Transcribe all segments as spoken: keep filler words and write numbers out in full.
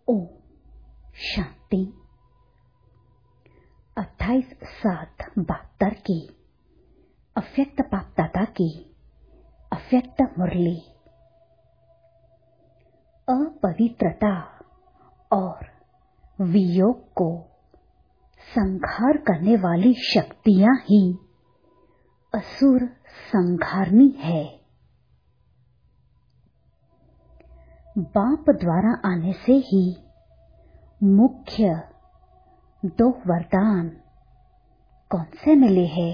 ओम शांति। अट्ठाईस सात बहत्तर की अव्यक्त पापदाता की अव्यक्त मुरली। अपवित्रता और वियोग को संहार करने वाली शक्तियां ही असुर संहारनी है। बाप द्वारा आने से ही मुख्य दो वरदान कौन से मिले हैं?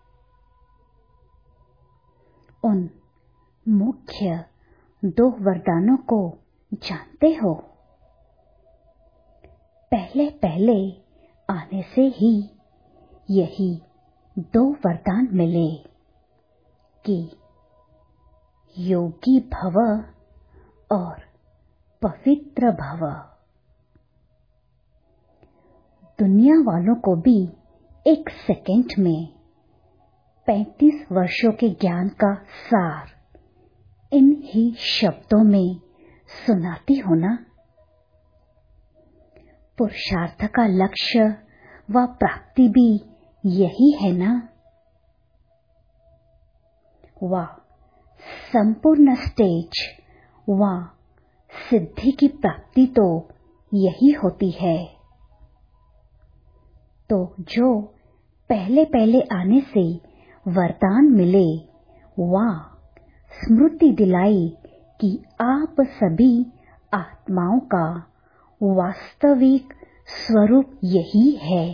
उन मुख्य दो वरदानों को जानते हो? पहले पहले आने से ही यही दो वरदान मिले कि योगी भव और पवित्र भव। दुनिया वालों को भी एक सेकंड में पैंतीस वर्षों के ज्ञान का सार इन ही शब्दों में सुनाती हो ना। पुरुषार्थ का लक्ष्य व प्राप्ति भी यही है ना। वह संपूर्ण स्टेज व सिद्धि की प्राप्ति तो यही होती है। तो जो पहले पहले आने से वरदान मिले वह स्मृति दिलाई कि आप सभी आत्माओं का वास्तविक स्वरूप यही है।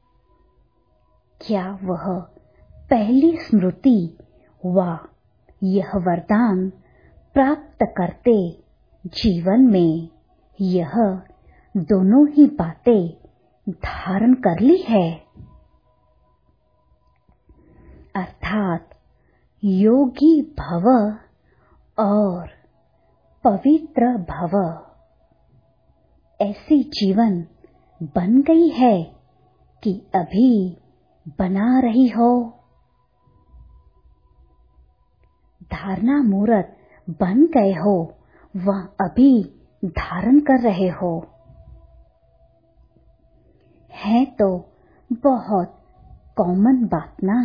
क्या वह पहली स्मृति व यह वरदान प्राप्त करते जीवन में यह दोनों ही बातें धारण कर ली है? अर्थात योगी भव और पवित्र भव ऐसी जीवन बन गई है कि अभी बना रही हो? धारणा मूर्त बन गए हो वह अभी धारण कर रहे हो? है तो बहुत कॉमन बात ना।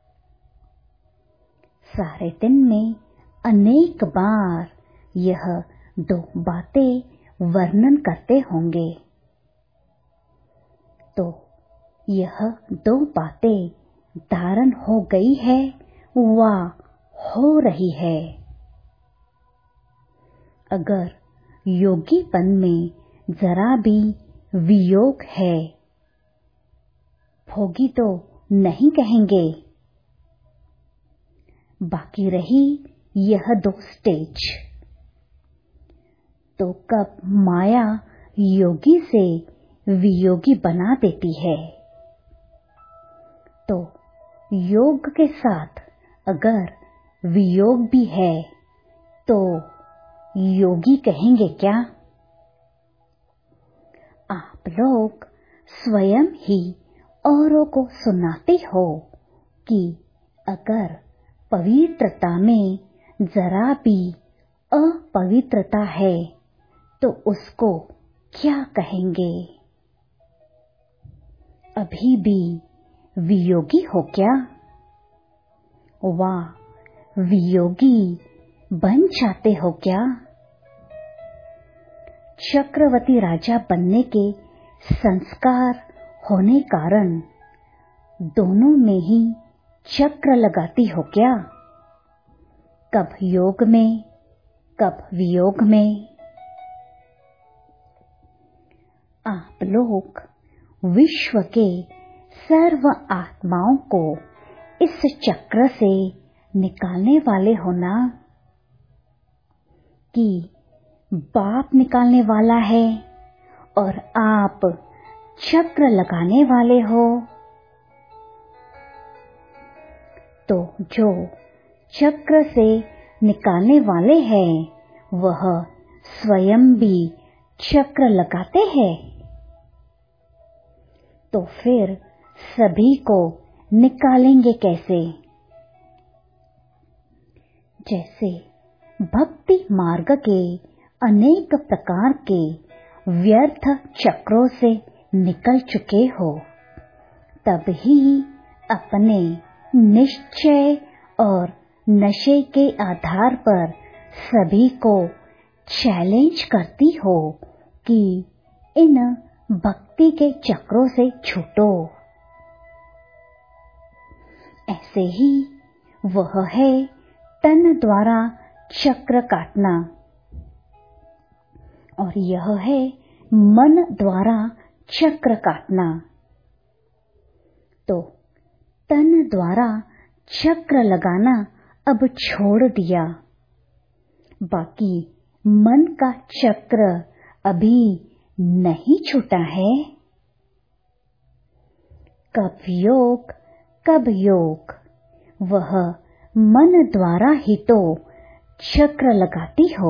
सारे दिन में अनेक बार यह दो बातें वर्णन करते होंगे। तो यह दो बातें धारण हो गई है व हो रही है। अगर योगीपन में जरा भी वियोग है, भोगी तो नहीं कहेंगे। बाकी रही यह दो स्टेज, तो कब माया योगी से वियोगी बना देती है, तो योग के साथ अगर वियोग भी है तो योगी कहेंगे क्या? आप लोग स्वयं ही औरों को सुनाते हो कि अगर पवित्रता में जरा भी अपवित्रता है तो उसको क्या कहेंगे? अभी भी वियोगी हो क्या? वाह, वियोगी बन जाते हो क्या? चक्रवर्ती राजा बनने के संस्कार होने कारण दोनों में ही चक्र लगाती हो क्या? कब योग में कब वियोग में। आप लोग विश्व के सर्व आत्माओं को इस चक्र से निकालने वाले हो ना, कि बाप निकालने वाला है और आप चक्र लगाने वाले हो। तो जो चक्र से निकालने वाले हैं वह स्वयं भी चक्र लगाते हैं, तो फिर सभी को निकालेंगे कैसे? जैसे भक्ति मार्ग के अनेक प्रकार के व्यर्थ चक्रों से निकल चुके हो, तब ही अपने निश्चय और नशे के आधार पर सभी को चैलेंज करती हो कि इन भक्ति के चक्रों से छूटो। ऐसे ही वह है तन द्वारा चक्र काटना, और यह है मन द्वारा चक्र काटना। तो तन द्वारा चक्र लगाना अब छोड़ दिया, बाकी मन का चक्र अभी नहीं छूटा है। कब योग कब योग, वह मन द्वारा ही तो चक्र लगाती हो।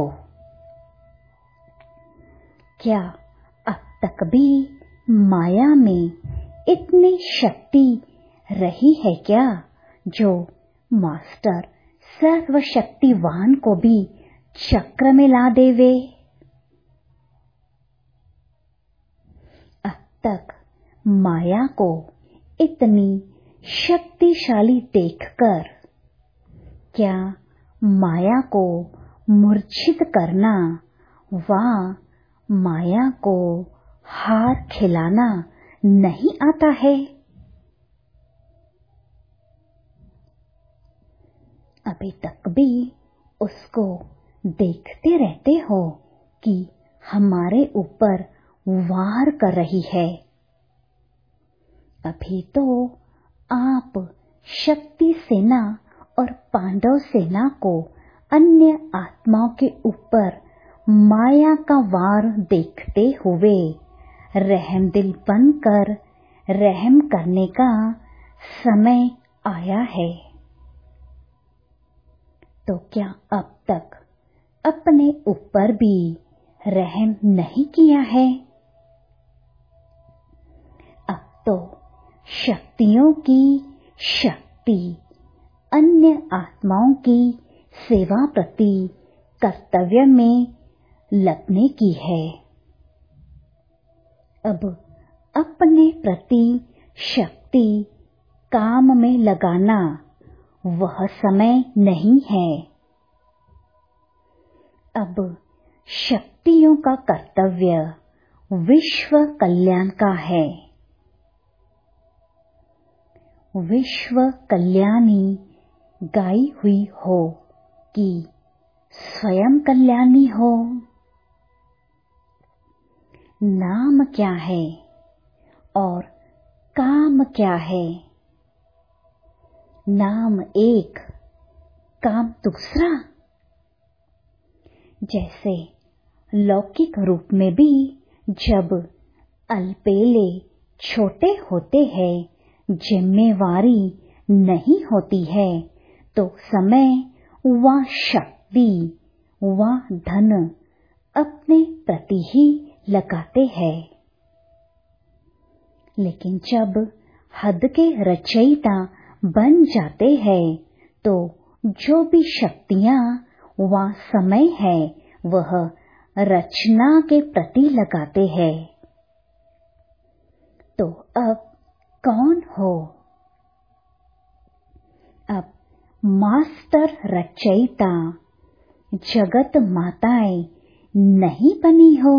क्या अब तक भी माया में इतनी शक्ति रही है क्या, जो मास्टर सर्वशक्तिवान को भी चक्र में ला देवे? अब तक माया को इतनी शक्तिशाली देखकर क्या माया को मूर्छित करना व माया को हार खिलाना नहीं आता है? अभी तक भी उसको देखते रहते हो कि हमारे ऊपर वार कर रही है। अभी तो आप शक्ति सेना और पांडव सेना को अन्य आत्माओं के ऊपर माया का वार देखते हुए रहमदिल बनकर रहम करने का समय आया है। तो क्या अब तक अपने ऊपर भी रहम नहीं किया है? अब तो शक्तियों की शक्ति अन्य आत्माओं की सेवा प्रति कर्तव्य में लगने की है। अब अपने प्रति शक्ति काम में लगाना वह समय नहीं है। अब शक्तियों का कर्तव्य विश्व कल्याण का है। विश्व कल्याणी गाई हुई हो कि स्वयं कल्याणी हो। नाम क्या है और काम क्या है? नाम एक, काम दूसरा। जैसे लौकिक रूप में भी जब अल्पेले छोटे होते हैं, जिम्मेवारी नहीं होती है, तो समय व शक्ति व धन अपने प्रति ही लगाते हैं। लेकिन जब हद के रचयिता बन जाते हैं, तो जो भी शक्तियां व समय है वह रचना के प्रति लगाते हैं। तो अब कौन हो? अब मास्टर रचयिता जगत माताएं नहीं बनी हो।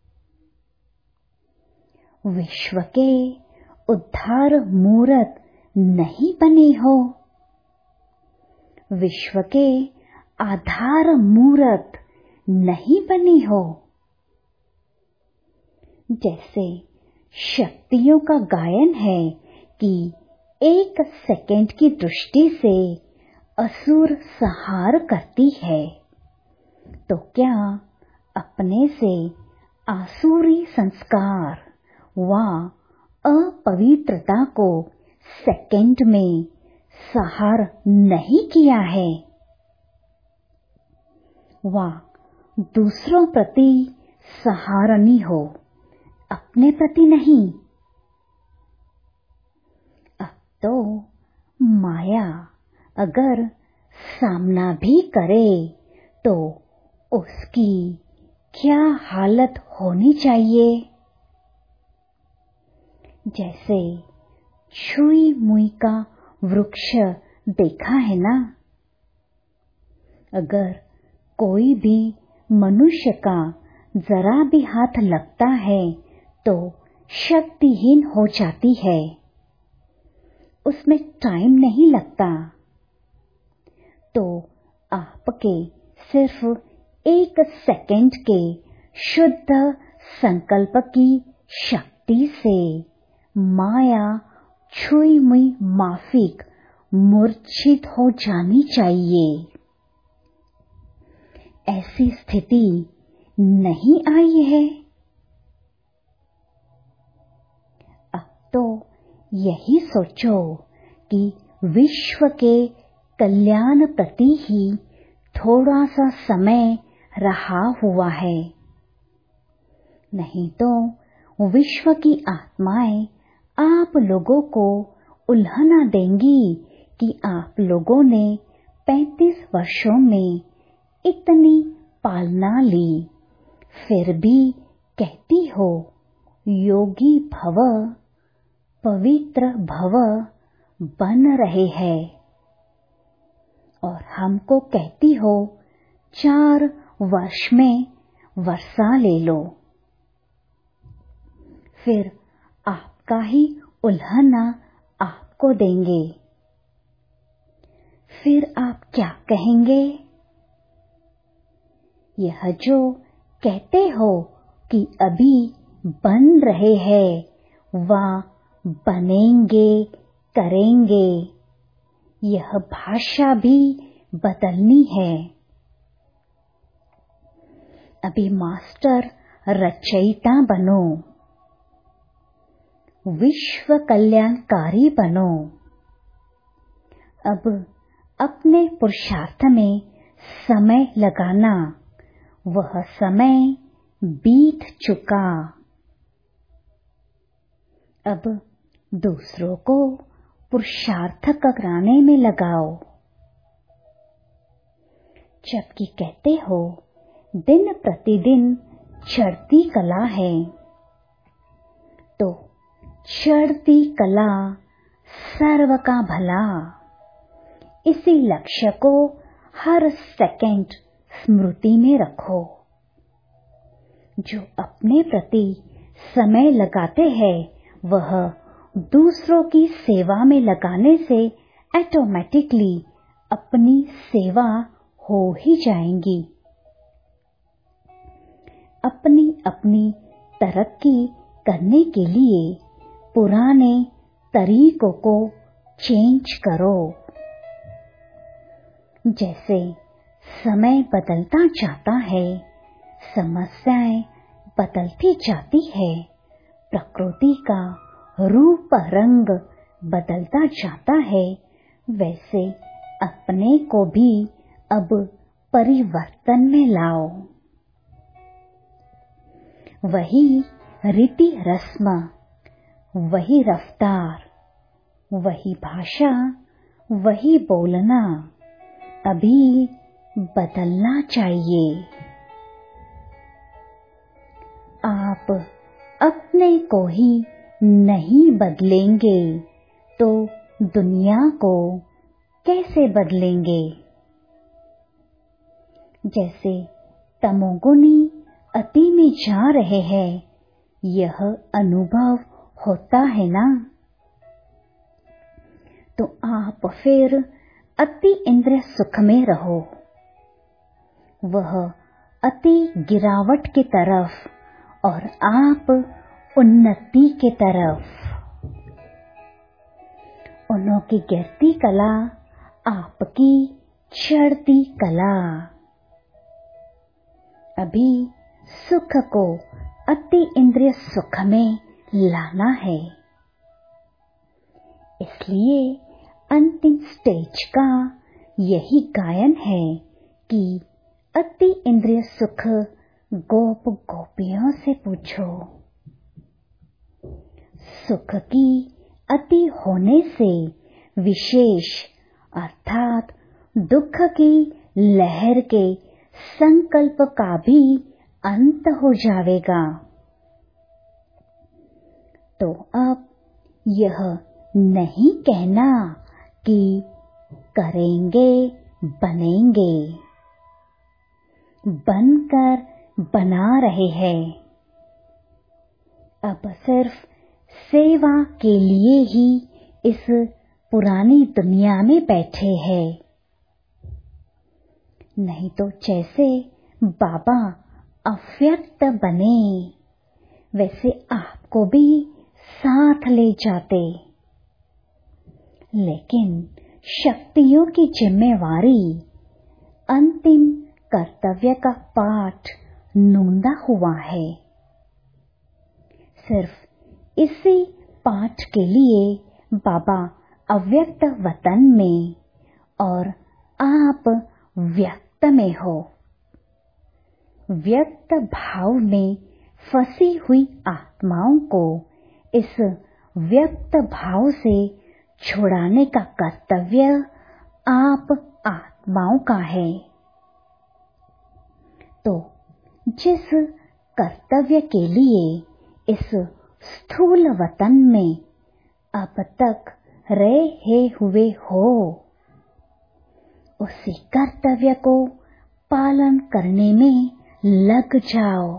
विश्व के उद्धार मूर्त नहीं बने हो। विश्व के आधार मूर्त नहीं बने हो। जैसे शक्तियों का गायन है कि एक सेकंड की दृष्टि से असुर संहार करती है, तो क्या अपने से आसुरी संस्कार व अपवित्रता को सेकंड में संहार नहीं किया है? व दूसरों प्रति सहारनी हो, अपने प्रति नहीं। अब तो माया अगर सामना भी करे तो उसकी क्या हालत होनी चाहिए? जैसे छुई मुई का वृक्ष देखा है ना। अगर कोई भी मनुष्य का जरा भी हाथ लगता है तो शक्तिहीन हो जाती है, उसमें टाइम नहीं लगता। तो आपके सिर्फ एक सेकंड के शुद्ध संकल्प की शक्ति से माया छुई मुई माफिक मूर्छित हो जानी चाहिए। ऐसी स्थिति नहीं आई है। अब तो यही सोचो कि विश्व के कल्याण प्रति ही थोड़ा सा समय रहा हुआ है, नहीं तो विश्व की आत्माएं आप लोगों को उल्हाना देंगी कि आप लोगों ने पैंतीस वर्षों में इतनी पालना ली, फिर भी कहती हो योगी भव, पवित्र भव बन रहे हैं, और हमको कहती हो चार वर्ष में वर्षा ले लो। फिर आपका ही उल्हाना आपको देंगे। फिर आप क्या कहेंगे? यह जो कहते हो कि अभी बन रहे हैं वह बनेंगे करेंगे, यह भाषा भी बदलनी है। अभी मास्टर रचयिता बनो, विश्व कल्याणकारी बनो। अब अपने पुरुषार्थ में समय लगाना, वह समय बीत चुका। अब दूसरों को पुरुषार्थ कराने में लगाओ। जबकि कहते हो दिन प्रतिदिन चढ़ती कला है, तो चढ़ती कला सर्व का भला, इसी लक्ष्य को हर सेकंड स्मृति में रखो। जो अपने प्रति समय लगाते हैं वह दूसरों की सेवा में लगाने से ऑटोमेटिकली अपनी सेवा हो ही जाएंगी। अपनी अपनी तरक्की करने के लिए पुराने तरीकों को चेंज करो। जैसे समय बदलता जाता है, समस्याएं बदलती जाती है, प्रकृति का रूप रंग बदलता जाता है, वैसे अपने को भी अब परिवर्तन में लाओ। वही रीति रस्म, वही रफ्तार, वही भाषा, वही बोलना अभी बदलना चाहिए। आप अपने को ही नहीं बदलेंगे तो दुनिया को कैसे बदलेंगे? जैसे तमोगुणी अति में जा रहे हैं, यह अनुभव होता है ना। तो आप फिर अति इंद्रिय सुख में रहो, वह अति गिरावट की तरफ और आप उन्नति की तरफ। उन्हों की गिरती कला, आपकी चढ़ती कला। अभी सुख को अति इंद्रिय सुख में लाना है। इसलिए अंतिम स्टेज का यही गायन है कि अति इंद्रिय सुख गोप गोपियों से पूछो। सुख की अति होने से विशेष अर्थात दुख की लहर के संकल्प का भी अंत हो जाएगा। तो अब यह नहीं कहना कि करेंगे बनेंगे, बनकर बना रहे हैं। अब सिर्फ सेवा के लिए ही इस पुरानी दुनिया में बैठे हैं। नहीं तो जैसे बाबा अव्यक्त बने वैसे आपको भी साथ ले जाते। लेकिन शक्तियों की जिम्मेवारी अंतिम कर्तव्य का पाठ नूंदा हुआ है। सिर्फ इसी पाठ के लिए बाबा अव्यक्त वतन में और आप व्यक्त में हो। व्यक्त भाव में फंसी हुई आत्माओं को इस व्यक्त भाव से छुड़ाने का कर्तव्य आप आत्माओं का है। तो जिस कर्तव्य के लिए इस स्थूल वतन में अब तक रहे हुए हो, उसी कर्तव्य को पालन करने में लग जाओ।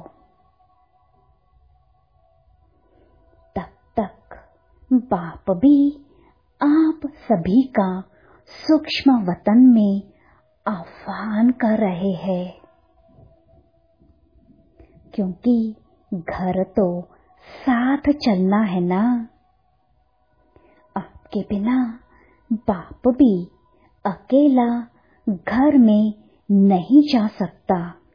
तब तक बाप भी आप सभी का सूक्ष्म वतन में आह्वान कर रहे हैं, क्योंकि घर तो साथ चलना है ना। आपके बिना बाप भी अकेला घर में नहीं जा सकता।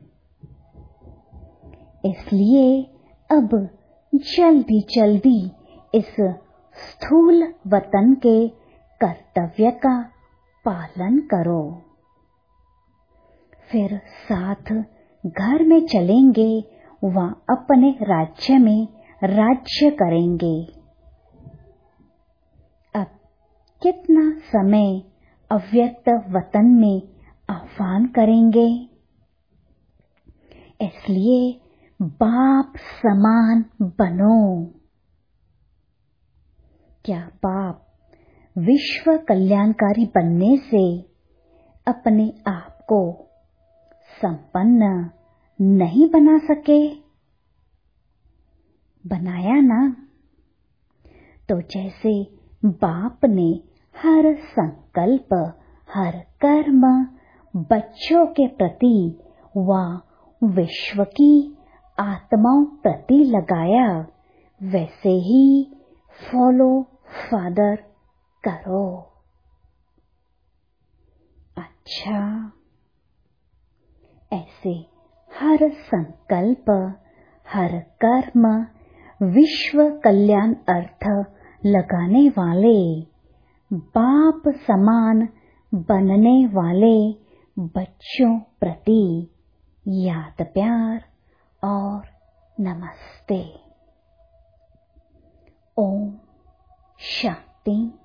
इसलिए अब जल्दी जल्दी इस स्थूल वतन के कर्तव्य का पालन करो। फिर साथ घर में चलेंगे, वहां अपने राज्य में राज्य करेंगे। अब कितना समय अव्यक्त वतन में आह्वान करेंगे। इसलिए बाप समान बनो। क्या बाप विश्व कल्याणकारी बनने से अपने आप को संपन्न नहीं बना सके? बनाया ना। तो जैसे बाप ने हर संकल्प, हर कर्म बच्चों के प्रति व विश्व की आत्माओं प्रति लगाया, वैसे ही फॉलो फादर करो। अच्छा, ऐसे हर संकल्प, हर कर्म विश्व कल्याण अर्थ लगाने वाले, बाप समान बनने वाले बच्चों प्रति याद प्यार और नमस्ते। ओम शांति।